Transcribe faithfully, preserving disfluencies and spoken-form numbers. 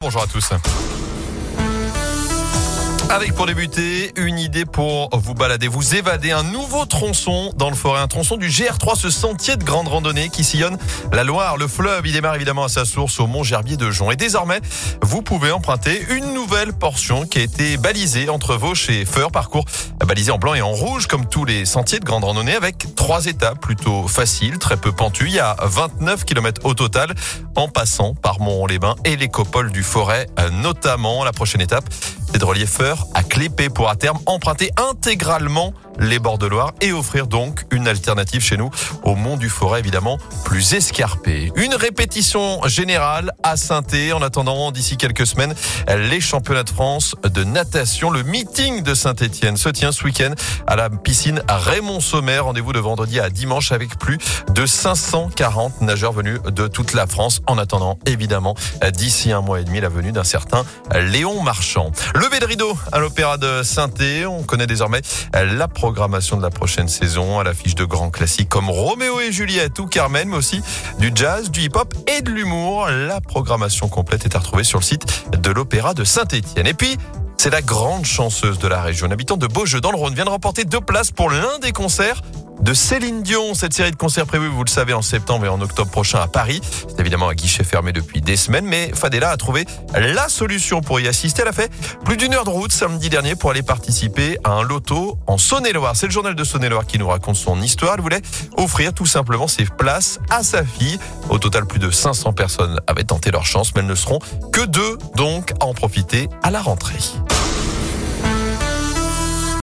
bonjour à tous. Avec pour débuter, une idée pour vous balader, vous évader, un nouveau tronçon dans le forêt, un tronçon du G R trois, ce sentier de grande randonnée qui sillonne la Loire. Le fleuve, il démarre évidemment à sa source au Mont Gerbier de Jonc. Et désormais, vous pouvez emprunter une nouvelle portion qui a été balisée entre Vauche et Feur, parcours balisé en blanc et en rouge comme tous les sentiers de grande randonnée avec trois étapes plutôt faciles, très peu pentues. Il y a vingt-neuf kilomètres au total en passant par Mont-les-Bains et l'écopole du Forêt notamment. La prochaine étape, c'est de relier Feur à Clépée pour à terme emprunter intégralement les bords de Loire et offrir donc une alternative chez nous au Mont du Forêt, évidemment plus escarpé. Une répétition générale à Saint-Étienne en attendant d'ici quelques semaines les championnats de France de natation. Le meeting de Saint-Étienne se tient ce week-end à la piscine Raymond Sommer. Rendez-vous de vendredi à dimanche avec plus de cinq cent quarante nageurs venus de toute la France. En attendant, évidemment, d'ici un mois et demi, la venue d'un certain Léon Marchand. Levé de rideau à l'Opéra de Saint-Étienne. On connaît désormais la programmation de la prochaine saison à l'affiche de grands classiques comme Roméo et Juliette ou Carmen, mais aussi du jazz, du hip-hop et de l'humour. La programmation complète est à retrouver sur le site de l'Opéra de Saint-Étienne. Et puis, c'est la grande chanceuse de la région. Une habitante de Beaujeu dans le Rhône vient de remporter deux places pour l'un des concerts de Céline Dion. Cette série de concerts prévus, vous le savez, en septembre et en octobre prochain à Paris. C'est évidemment à guichet fermé depuis des semaines, mais Fadela a trouvé la solution pour y assister. Elle a fait plus d'une heure de route samedi dernier pour aller participer à un loto en Saône-et-Loire. C'est le journal de Saône-et-Loire qui nous raconte son histoire. Elle voulait offrir tout simplement ses places à sa fille. Au total, plus de cinq cents personnes avaient tenté leur chance, mais elles ne seront que deux donc à en profiter à la rentrée.